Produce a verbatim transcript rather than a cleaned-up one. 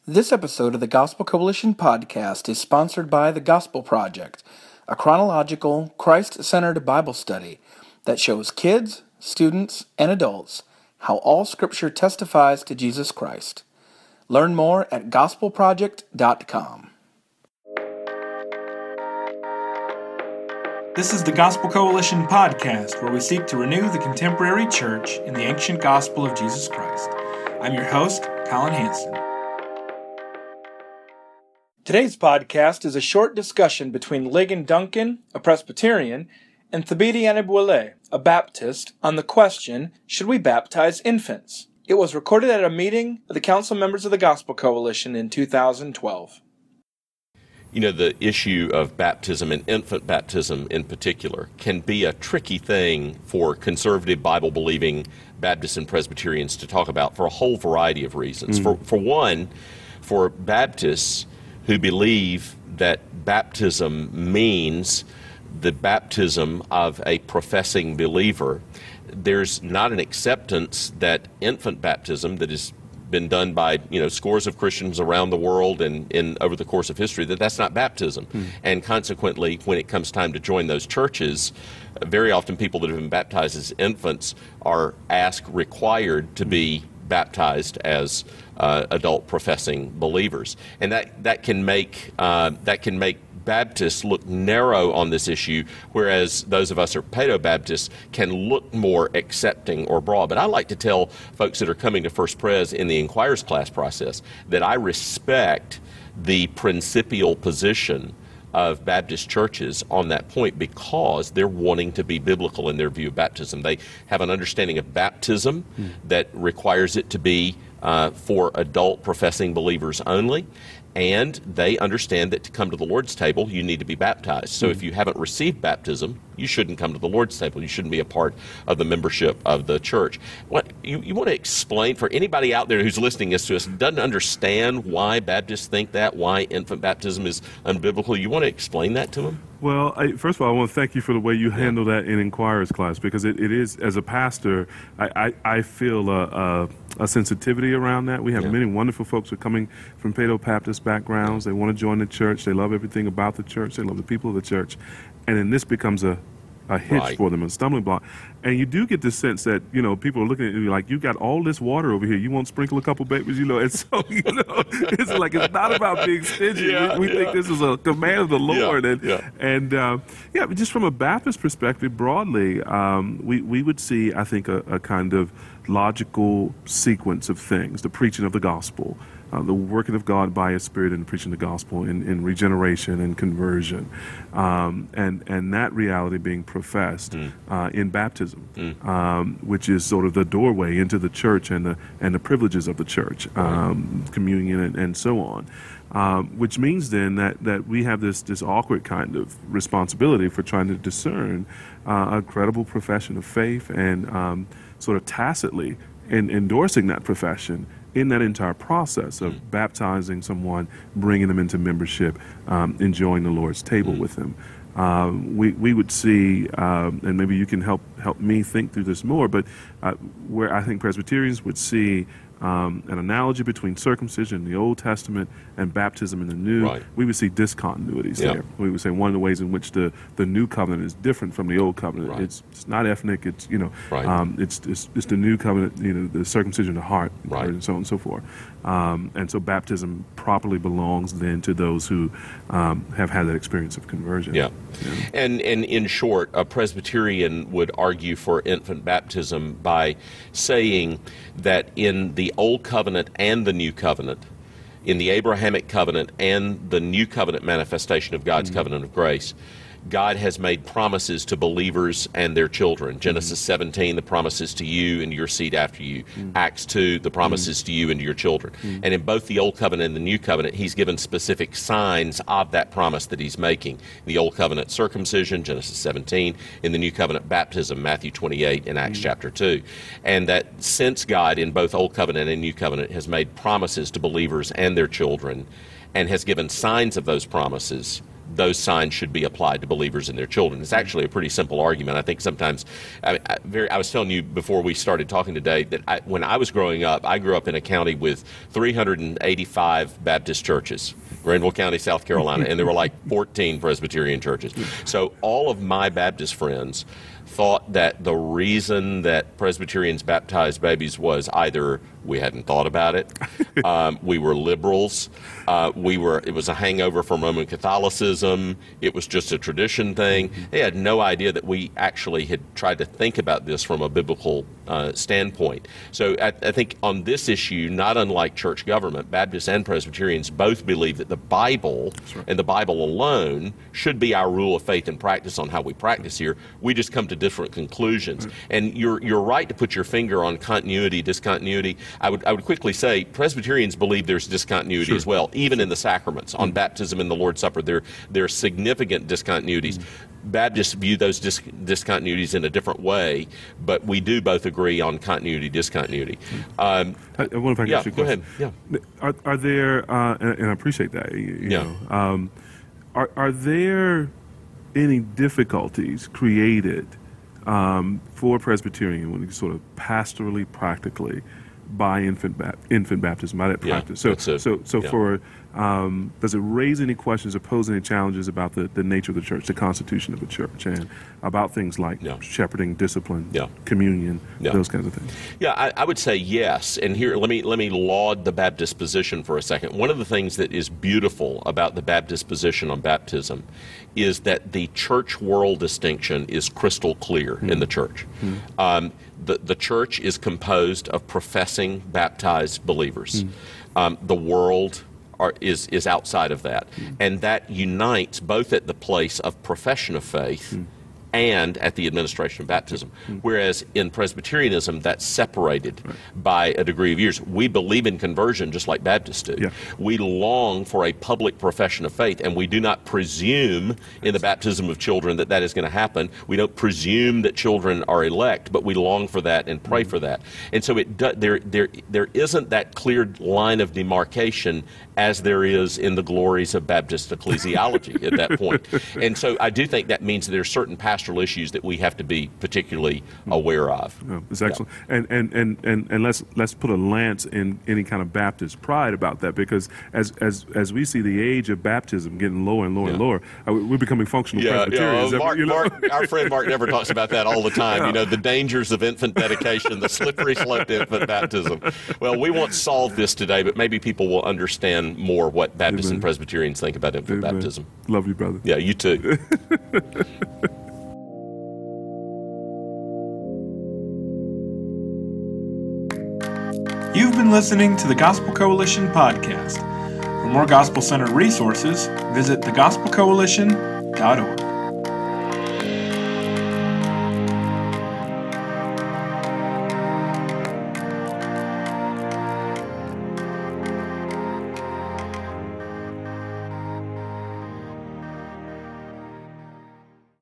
This episode of the Gospel Coalition podcast is sponsored by The Gospel Project, a chronological, Christ-centered Bible study that shows kids, students, and adults how all Scripture testifies to Jesus Christ. Learn more at gospel project dot com. This is the Gospel Coalition podcast, where we seek to renew the contemporary church in the ancient gospel of Jesus Christ. I'm your host, Colin Hanson. Today's podcast is a short discussion between Ligon Duncan, a Presbyterian, and Thabiti Anyabwile, a Baptist, on the question, should we baptize infants? It was recorded at a meeting of the council members of the Gospel Coalition in two thousand twelve. You know, the issue of baptism and infant baptism in particular can be a tricky thing for conservative Bible-believing Baptists and Presbyterians to talk about for a whole variety of reasons. Mm. For, for one, for Baptists who believe that baptism means the baptism of a professing believer, there's not an acceptance that infant baptism that has been done by, you know, scores of Christians around the world and in over the course of history, that that's not baptism. Hmm. And consequently, when it comes time to join those churches, very often people that have been baptized as infants are asked, required to be baptized as uh, adult professing believers, and that that can make uh, that can make Baptists look narrow on this issue, whereas those of us who are Paedo-Baptists can look more accepting or broad. But I like to tell folks that are coming to First Pres in the Inquirers class process that I respect the principial position of Baptist churches on that point, because they're wanting to be biblical in their view of baptism. They have an understanding of baptism mm. that requires it to be uh, for adult professing believers only, and they understand that to come to the Lord's table, you need to be baptized. So mm. if you haven't received baptism, you shouldn't come to the Lord's table. You shouldn't be a part of the membership of the church. What you, you want to explain for anybody out there who's listening to us, doesn't understand why Baptists think that, why infant baptism is unbiblical? You want to explain that to them? Well, I, first of all, I want to thank you for the way you handle that in Inquirers class, because it, it is, as a pastor, I, I, I feel a, a, a sensitivity around that. We have yeah. many wonderful folks who are coming from Paedo-Baptist backgrounds. They want to join the church. They love everything about the church. They love the people of the church. And then this becomes a, a hitch right. for them, a stumbling block. And you do get this sense that, you know, people are looking at you like, you got all this water over here. You won't sprinkle a couple babies, you know. And so, you know, it's like, it's not about being stingy. Yeah, we we yeah. think this is a command of the Lord. Yeah, and, yeah, and uh, yeah, but just from a Baptist perspective broadly, um, we, we would see, I think, a, a kind of logical sequence of things: the preaching of the gospel, Uh, the working of God by His Spirit in preaching the gospel, in, in regeneration and conversion, um, and and that reality being professed mm. uh, in baptism, mm. um, which is sort of the doorway into the church and the and the privileges of the church, um, right. communion and, and so on. Um, which means then that, that we have this this awkward kind of responsibility for trying to discern uh, a credible profession of faith and um, sort of tacitly in, endorsing that profession in that entire process of mm. baptizing someone, bringing them into membership, um, enjoying the Lord's table mm. with them. Um, we we would see, um, and maybe you can help help me think through this more, but uh, where I think Presbyterians would see um, an analogy between circumcision in the Old Testament and baptism in the New, right. we would see discontinuities yeah. there. We would say one of the ways in which the, the New Covenant is different from the Old Covenant. Right. It's it's not ethnic. It's you know, right. um, it's, it's it's the New Covenant. You know, the circumcision of the heart, right. and so on and so forth. Um, and so baptism properly belongs then to those who um, have had that experience of conversion. Yeah. yeah. And and in short, a Presbyterian would argue for infant baptism by saying that in the Old Covenant and the New Covenant, in the Abrahamic covenant and the New Covenant manifestation of God's mm-hmm. covenant of grace, God has made promises to believers and their children. Genesis mm-hmm. seventeen, the promises to you and your seed after you. Mm-hmm. Acts two, the promises mm-hmm. to you and to your children. Mm-hmm. And in both the Old Covenant and the New Covenant, He's given specific signs of that promise that He's making. In the Old Covenant, circumcision, Genesis seventeen. In the New Covenant, baptism, Matthew twenty-eight and Acts mm-hmm. chapter two. And that since God in both Old Covenant and New Covenant has made promises to believers and their children, and has given signs of those promises, those signs should be applied to believers and their children. It's actually a pretty simple argument. I think sometimes, I, I, very, I was telling you before we started talking today that I, when I was growing up, I grew up in a county with three hundred eighty-five Baptist churches, Granville County, South Carolina, and there were like fourteen Presbyterian churches. So all of my Baptist friends thought that the reason that Presbyterians baptized babies was either we hadn't thought about it, um, we were liberals, uh, we were. It was a hangover from Roman Catholicism, it was just a tradition thing. They had no idea that we actually had tried to think about this from a biblical uh, standpoint. So I, I think on this issue, not unlike church government, Baptists and Presbyterians both believe that the Bible right. and the Bible alone should be our rule of faith and practice on how we practice here. We just come to different conclusions. Right. And you're you're right to put your finger on continuity, discontinuity. I would I would quickly say Presbyterians believe there's discontinuity sure. as well, even in the sacraments. On mm-hmm. baptism and the Lord's Supper, there there are significant discontinuities. Mm-hmm. Baptists view those dis- discontinuities in a different way, but we do both agree on continuity, discontinuity. Um, I, I wonder if I can yeah, ask you a go question. ahead. Yeah. Are, are there, uh, and, and I appreciate that, you, you yeah. know, um, are, are there any difficulties created um, for Presbyterian when you sort of pastorally, practically, by infant ba- infant baptism, by that practice? Yeah, so, a, so, so yeah. for um, does it raise any questions or pose any challenges about the, the nature of the church, the constitution of the church, and about things like yeah. shepherding, discipline, yeah. communion, yeah. those kinds of things? Yeah, I, I would say yes. And here, let me let me laud the Baptist position for a second. One of the things that is beautiful about the Baptist position on baptism is that the church world distinction is crystal clear mm. in the church. Mm. Um, the the church is composed of professing baptized believers. Mm. Um, the world are, is is outside of that, mm. and that unites both at the place of profession of faith mm. and at the administration of baptism. Mm. Whereas in Presbyterianism, that's separated right. by a degree of years. We believe in conversion just like Baptists do. Yeah. We long for a public profession of faith, and we do not presume in the baptism of children that that is going to happen. We don't presume that children are elect, but we long for that and pray mm. for that. And so it do, there, there, there isn't that clear line of demarcation as there is in the glories of Baptist ecclesiology at that point. And so I do think that means there are certain pastoral issues that we have to be particularly aware of. Oh, that's excellent. Yeah. And, and, and, and, and let's let's put a lance in any kind of Baptist pride about that, because as as as we see the age of baptism getting lower and lower yeah. and lower, uh, we're becoming functional yeah, Presbyterians. Yeah, Mark, you know? Mark, our friend Mark never talks about that all the time. Yeah. You know, the dangers of infant dedication, the slippery slope to infant baptism. Well, we won't solve this today, but maybe people will understand more what Baptists Amen. And Presbyterians think about infant Amen. Baptism. Love you, brother. Yeah, you too. You've been listening to the Gospel Coalition podcast. For more gospel-centered resources, visit the gospel coalition dot org.